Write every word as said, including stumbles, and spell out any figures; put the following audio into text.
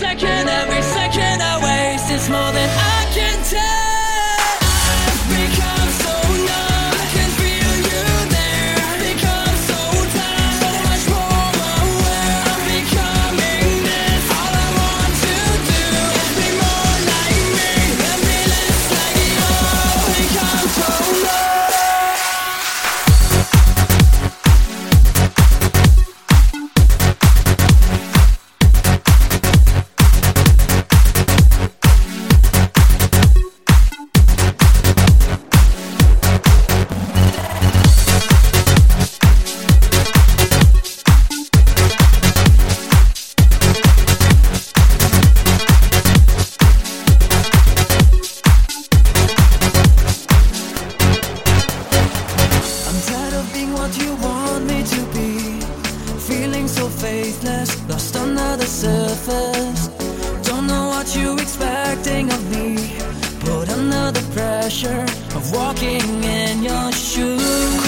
second, every second I waste is more than I can tell. I've become so numb, I can feel you there. I've become so tired, so much more aware. I'm becoming this. All I want to do is be more like me and be less like you. I've become so numb. I'm tired of being what you want me to be, feeling so faithless, lost under the surface. Don't know what you're expecting of me, put under the pressure of walking in your shoes.